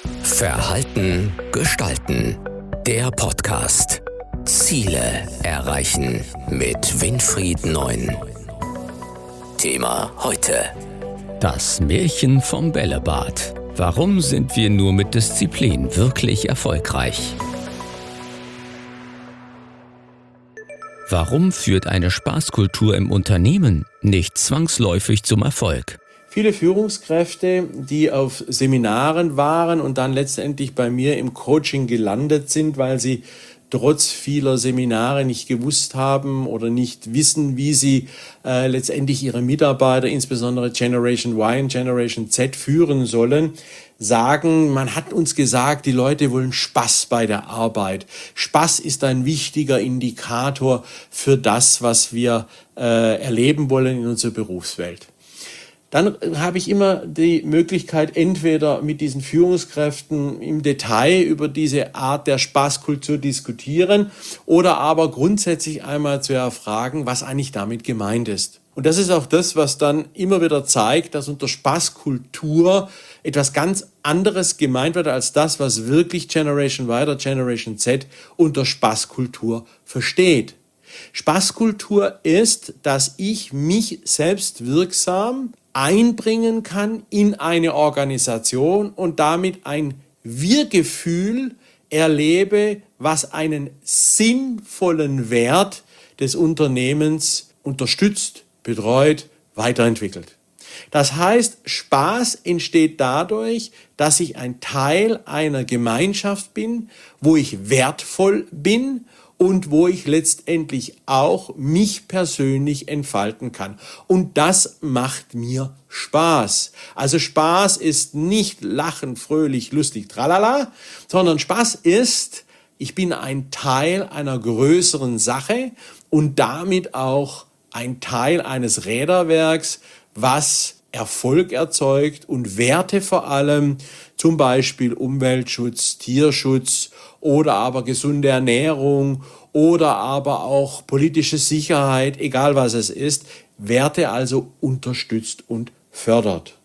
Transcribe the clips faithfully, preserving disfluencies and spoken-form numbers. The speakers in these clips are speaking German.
Verhalten gestalten. Der Podcast. Ziele erreichen mit Winfried Neun. Thema heute: Das Märchen vom Bällebad. Warum sind wir nur mit Disziplin wirklich erfolgreich? Warum führt eine Spaßkultur im Unternehmen nicht zwangsläufig zum Erfolg? Viele Führungskräfte, die auf Seminaren waren und dann letztendlich bei mir im Coaching gelandet sind, weil sie trotz vieler Seminare nicht gewusst haben oder nicht wissen, wie sie äh, letztendlich ihre Mitarbeiter, insbesondere Generation Y und Generation Z, führen sollen, sagen, man hat uns gesagt, die Leute wollen Spaß bei der Arbeit. Spaß ist ein wichtiger Indikator für das, was wir äh, erleben wollen in unserer Berufswelt. Dann habe ich immer die Möglichkeit, entweder mit diesen Führungskräften im Detail über diese Art der Spaßkultur diskutieren oder aber grundsätzlich einmal zu erfragen, was eigentlich damit gemeint ist. Und das ist auch das, was dann immer wieder zeigt, dass unter Spaßkultur etwas ganz anderes gemeint wird als das, was wirklich Generation Y oder Generation Z unter Spaßkultur versteht. Spaßkultur ist, dass ich mich selbst wirksam einbringen kann in eine Organisation und damit ein Wir-Gefühl erlebe, was einen sinnvollen Wert des Unternehmens unterstützt, betreut, weiterentwickelt. Das heißt, Spaß entsteht dadurch, dass ich ein Teil einer Gemeinschaft bin, wo ich wertvoll bin und wo ich letztendlich auch mich persönlich entfalten kann. Und das macht mir Spaß. Also Spaß ist nicht lachen, fröhlich, lustig, tralala, sondern Spaß ist, ich bin ein Teil einer größeren Sache und damit auch ein Teil eines Räderwerks, was Erfolg erzeugt und Werte vor allem, zum Beispiel Umweltschutz, Tierschutz oder aber gesunde Ernährung oder aber auch politische Sicherheit, egal was es ist, Werte also unterstützt und fördert.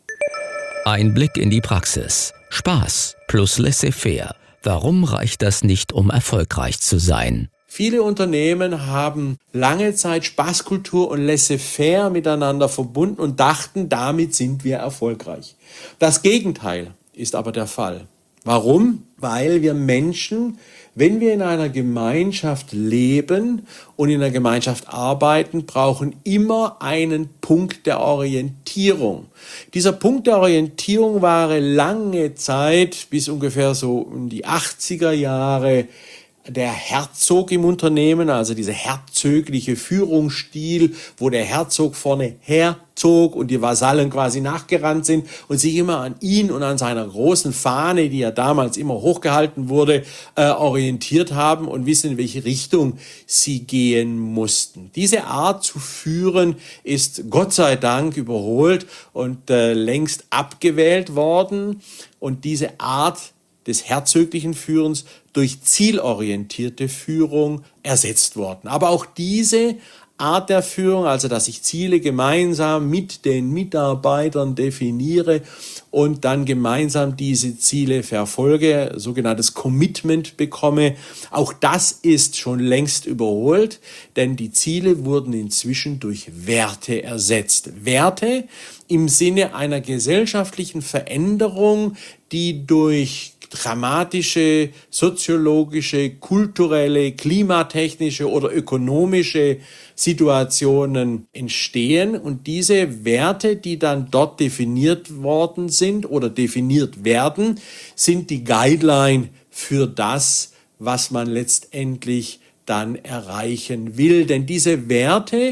Ein Blick in die Praxis. Spaß plus laissez-faire. Warum reicht das nicht, um erfolgreich zu sein? Viele Unternehmen haben lange Zeit Spaßkultur und laissez-faire miteinander verbunden und dachten, damit sind wir erfolgreich. Das Gegenteil ist aber der Fall. Warum? Weil wir Menschen, wenn wir in einer Gemeinschaft leben und in einer Gemeinschaft arbeiten, brauchen immer einen Punkt der Orientierung. Dieser Punkt der Orientierung war lange Zeit, bis ungefähr so in die achtziger Jahre, der Herzog im Unternehmen, also dieser herzögliche Führungsstil, wo der Herzog vorne herzog und die Vasallen quasi nachgerannt sind und sich immer an ihn und an seiner großen Fahne, die ja damals immer hochgehalten wurde, äh, orientiert haben und wissen, in welche Richtung sie gehen mussten. Diese Art zu führen ist Gott sei Dank überholt und äh, längst abgewählt worden, und diese Art des herzöglichen Führens durch zielorientierte Führung ersetzt worden. Aber auch diese Art der Führung, also dass ich Ziele gemeinsam mit den Mitarbeitern definiere und dann gemeinsam diese Ziele verfolge, sogenanntes Commitment bekomme, auch das ist schon längst überholt, denn die Ziele wurden inzwischen durch Werte ersetzt. Werte im Sinne einer gesellschaftlichen Veränderung, die durch dramatische, soziologische, kulturelle, klimatechnische oder ökonomische Situationen entstehen, und diese Werte, die dann dort definiert worden sind oder definiert werden, sind die Guideline für das, was man letztendlich dann erreichen will. Denn diese Werte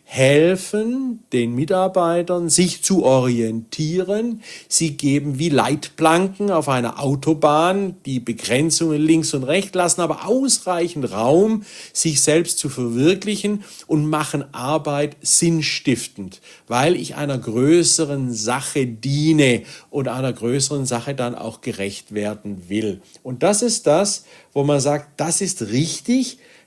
helfen den Mitarbeitern, sich zu orientieren. Sie geben wie Leitplanken auf einer Autobahn die Begrenzungen links und rechts, lassen aber ausreichend Raum, sich selbst zu verwirklichen, und machen Arbeit sinnstiftend, weil ich einer größeren Sache diene und einer größeren Sache dann auch gerecht werden will. Und das ist das, wo man sagt, das ist richtig.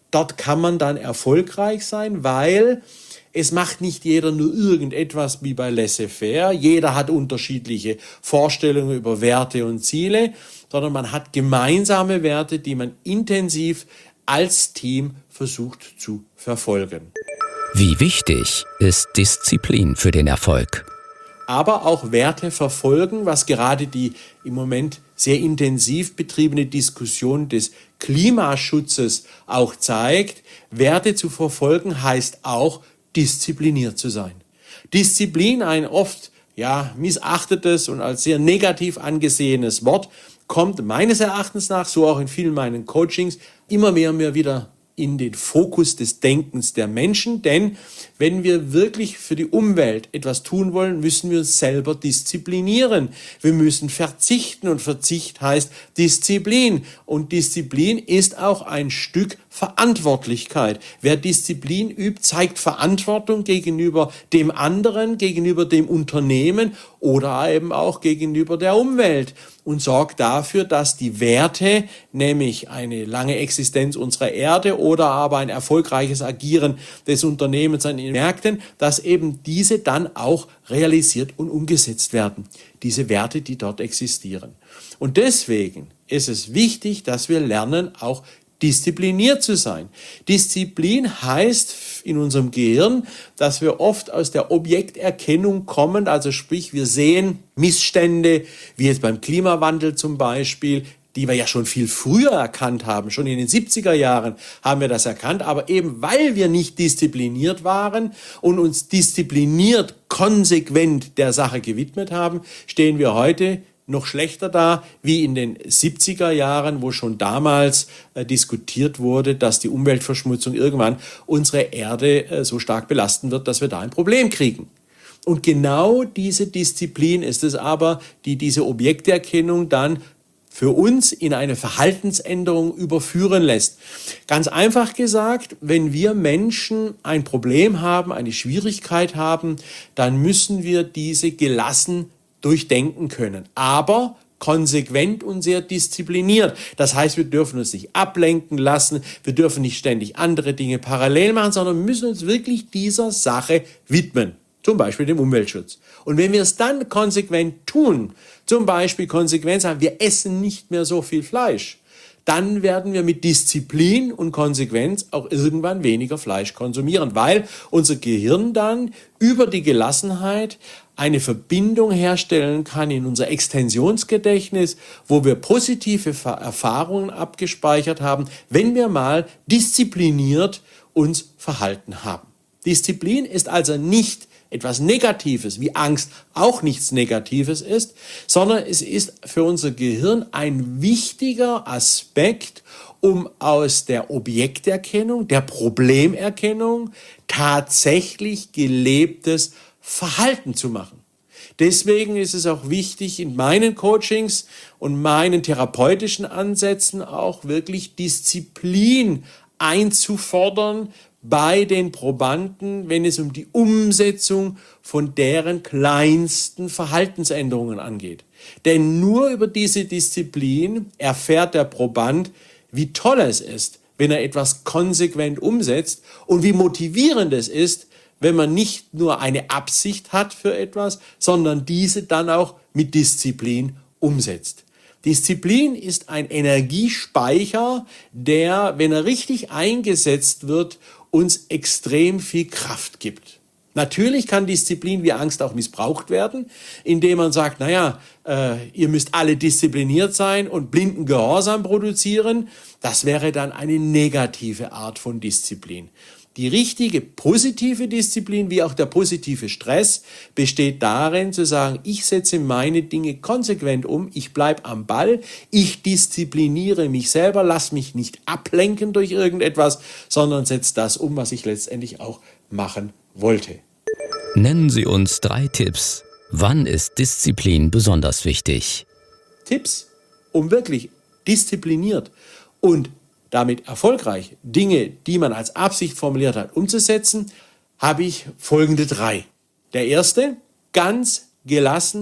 Dort kann man dann erfolgreich sein, weil es macht nicht jeder nur irgendetwas wie bei Laissez-faire. Jeder hat unterschiedliche Vorstellungen über Werte und Ziele, sondern man hat gemeinsame Werte, die man intensiv als Team versucht zu verfolgen. Wie wichtig ist Disziplin für den Erfolg? Aber auch Werte verfolgen, was gerade die im Moment sehr intensiv betriebene Diskussion des Klimaschutzes auch zeigt. Werte zu verfolgen heißt auch, diszipliniert zu sein. Disziplin, ein oft ja, missachtetes und als sehr negativ angesehenes Wort, kommt meines Erachtens nach, so auch in vielen meinen Coachings, immer mehr und mehr wieder in den Fokus des Denkens der Menschen, denn wenn wir wirklich für die Umwelt etwas tun wollen, müssen wir uns selber disziplinieren. Wir müssen verzichten und Verzicht heißt Disziplin und Disziplin ist auch ein Stück Verantwortlichkeit. Wer Disziplin übt, zeigt Verantwortung gegenüber dem anderen, gegenüber dem Unternehmen oder eben auch gegenüber der Umwelt und sorgt dafür, dass die Werte, nämlich eine lange Existenz unserer Erde oder aber ein erfolgreiches Agieren des Unternehmens an den Märkten, dass eben diese dann auch realisiert und umgesetzt werden. Diese Werte, die dort existieren. Und deswegen ist es wichtig, dass wir lernen, auch diszipliniert zu sein. Disziplin heißt in unserem Gehirn, dass wir oft aus der Objekterkennung kommen, also sprich, wir sehen Missstände, wie jetzt beim Klimawandel zum Beispiel, die wir ja schon viel früher erkannt haben, schon in den siebziger Jahren haben wir das erkannt, aber eben weil wir nicht diszipliniert waren und uns diszipliniert, konsequent der Sache gewidmet haben, stehen wir heute noch schlechter da wie in den siebziger Jahren, wo schon damals äh, diskutiert wurde, dass die Umweltverschmutzung irgendwann unsere Erde äh, so stark belasten wird, dass wir da ein Problem kriegen. Und genau diese Disziplin ist es aber, die diese Objekterkennung dann für uns in eine Verhaltensänderung überführen lässt. Ganz einfach gesagt, wenn wir Menschen ein Problem haben, eine Schwierigkeit haben, dann müssen wir diese gelassen durchdenken können, aber konsequent und sehr diszipliniert. Das heißt, wir dürfen uns nicht ablenken lassen, wir dürfen nicht ständig andere Dinge parallel machen, sondern müssen uns wirklich dieser Sache widmen, zum Beispiel dem Umweltschutz. Und wenn wir es dann konsequent tun, zum Beispiel konsequent sagen, wir essen nicht mehr so viel Fleisch, dann werden wir mit Disziplin und Konsequenz auch irgendwann weniger Fleisch konsumieren, weil unser Gehirn dann über die Gelassenheit eine Verbindung herstellen kann in unser Extensionsgedächtnis, wo wir positive Erfahrungen abgespeichert haben, wenn wir mal diszipliniert uns verhalten haben. Disziplin ist also nicht etwas Negatives, wie Angst auch nichts Negatives ist, sondern es ist für unser Gehirn ein wichtiger Aspekt, um aus der Objekterkennung, der Problemerkennung tatsächlich gelebtes Verhalten zu machen. Deswegen ist es auch wichtig, in meinen Coachings und meinen therapeutischen Ansätzen auch wirklich Disziplin einzufordern bei den Probanden, wenn es um die Umsetzung von deren kleinsten Verhaltensänderungen angeht. Denn nur über diese Disziplin erfährt der Proband, wie toll es ist, wenn er etwas konsequent umsetzt und wie motivierend es ist, wenn man nicht nur eine Absicht hat für etwas, sondern diese dann auch mit Disziplin umsetzt. Disziplin ist ein Energiespeicher, der, wenn er richtig eingesetzt wird, uns extrem viel Kraft gibt. Natürlich kann Disziplin wie Angst auch missbraucht werden, indem man sagt, naja, äh, ihr müsst alle diszipliniert sein und blinden Gehorsam produzieren. Das wäre dann eine negative Art von Disziplin. Die richtige positive Disziplin, wie auch der positive Stress, besteht darin zu sagen, ich setze meine Dinge konsequent um, ich bleibe am Ball, ich diszipliniere mich selber, lass mich nicht ablenken durch irgendetwas, sondern setze das um, was ich letztendlich auch machen wollte. Nennen Sie uns drei Tipps. Wann ist Disziplin besonders wichtig? Tipps, um wirklich diszipliniert und damit erfolgreich Dinge, die man als Absicht formuliert hat, umzusetzen, habe ich folgende drei. Der erste, ganz gelassen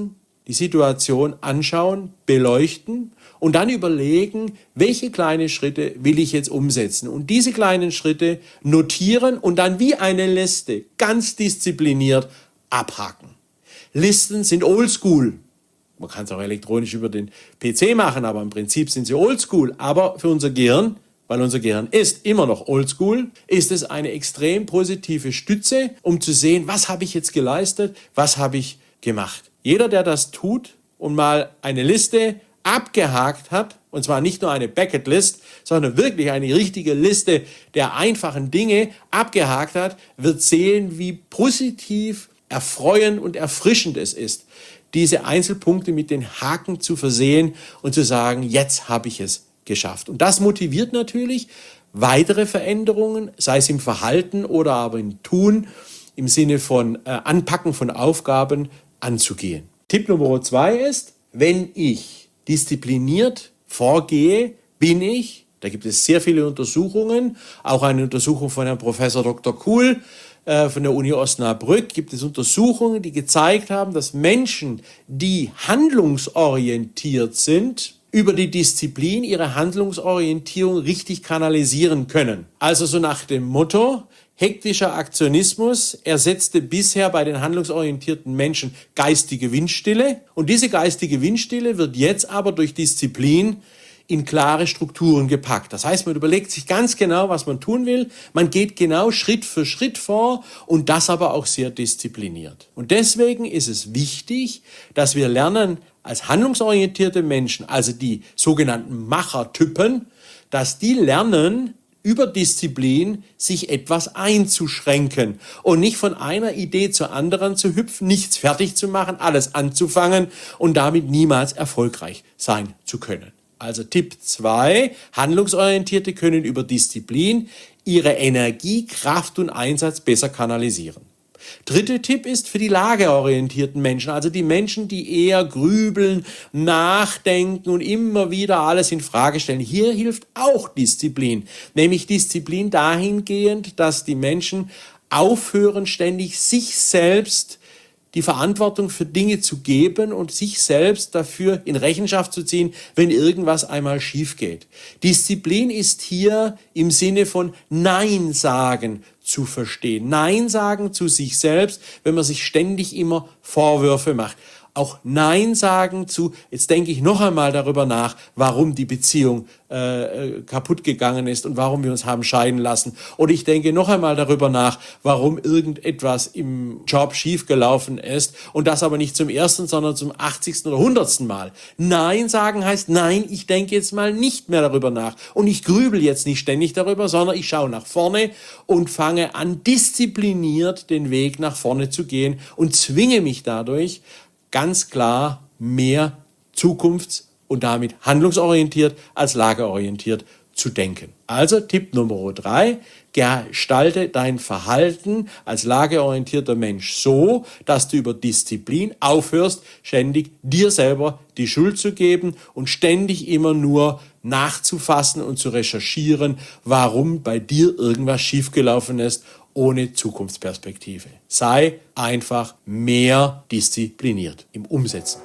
die Situation anschauen, beleuchten und dann überlegen, welche kleinen Schritte will ich jetzt umsetzen. Und diese kleinen Schritte notieren und dann wie eine Liste ganz diszipliniert abhaken. Listen sind oldschool. Man kann es auch elektronisch über den P C machen, aber im Prinzip sind sie oldschool. Aber für unser Gehirn, weil unser Gehirn ist immer noch oldschool, ist es eine extrem positive Stütze, um zu sehen, was habe ich jetzt geleistet, was habe ich gemacht. Jeder, der das tut und mal eine Liste abgehakt hat, und zwar nicht nur eine Bucketlist, sondern wirklich eine richtige Liste der einfachen Dinge abgehakt hat, wird sehen, wie positiv, erfreuend und erfrischend es ist, diese Einzelpunkte mit den Haken zu versehen und zu sagen, jetzt habe ich es geschafft. Und das motiviert natürlich weitere Veränderungen, sei es im Verhalten oder aber im Tun, im Sinne von äh, Anpacken von Aufgaben anzugehen. Tipp Nummer zwei ist, wenn ich diszipliniert vorgehe, bin ich, da gibt es sehr viele Untersuchungen, auch eine Untersuchung von Herrn Professor Doktor Kuhl äh, von der Uni Osnabrück, gibt es Untersuchungen, die gezeigt haben, dass Menschen, die handlungsorientiert sind, über die Disziplin ihre Handlungsorientierung richtig kanalisieren können. Also so nach dem Motto, hektischer Aktionismus ersetzte bisher bei den handlungsorientierten Menschen geistige Windstille. Und diese geistige Windstille wird jetzt aber durch Disziplin in klare Strukturen gepackt. Das heißt, man überlegt sich ganz genau, was man tun will. Man geht genau Schritt für Schritt vor und das aber auch sehr diszipliniert. Und deswegen ist es wichtig, dass wir lernen, als handlungsorientierte Menschen, also die sogenannten Machertypen, dass die lernen, über Disziplin sich etwas einzuschränken und nicht von einer Idee zur anderen zu hüpfen, nichts fertig zu machen, alles anzufangen und damit niemals erfolgreich sein zu können. Also Tipp zwei, Handlungsorientierte können über Disziplin ihre Energie, Kraft und Einsatz besser kanalisieren. Dritter Tipp ist für die lageorientierten Menschen, also die Menschen, die eher grübeln, nachdenken und immer wieder alles in Frage stellen. Hier hilft auch Disziplin, nämlich Disziplin dahingehend, dass die Menschen aufhören, ständig sich selbst die Verantwortung für Dinge zu geben und sich selbst dafür in Rechenschaft zu ziehen, wenn irgendwas einmal schief geht. Disziplin ist hier im Sinne von Nein sagen zu verstehen. Nein sagen zu sich selbst, wenn man sich ständig immer Vorwürfe macht. Auch Nein sagen zu, jetzt denke ich noch einmal darüber nach, warum die Beziehung äh, kaputt gegangen ist und warum wir uns haben scheiden lassen. Oder ich denke noch einmal darüber nach, warum irgendetwas im Job schiefgelaufen ist und das aber nicht zum ersten, sondern zum achtzigsten oder hundertsten Mal. Nein sagen heißt, nein, ich denke jetzt mal nicht mehr darüber nach und ich grübel jetzt nicht ständig darüber, sondern ich schaue nach vorne und fange an, diszipliniert den Weg nach vorne zu gehen und zwinge mich dadurch, ganz klar mehr zukunfts- und damit handlungsorientiert als lageorientiert zu denken. Also Tipp Nummer drei, gestalte dein Verhalten als lageorientierter Mensch so, dass du über Disziplin aufhörst, ständig dir selber die Schuld zu geben und ständig immer nur nachzufassen und zu recherchieren, warum bei dir irgendwas schiefgelaufen ist, ohne Zukunftsperspektive. Sei einfach mehr diszipliniert im Umsetzen.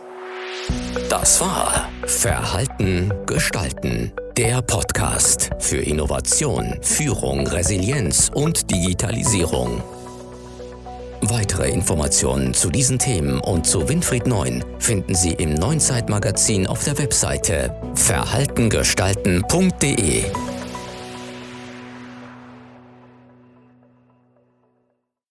Das war Verhalten gestalten, der Podcast für Innovation, Führung, Resilienz und Digitalisierung. Weitere Informationen zu diesen Themen und zu Winfried Neun finden Sie im Neuen Zeitmagazin auf der Webseite verhaltengestalten punkt de.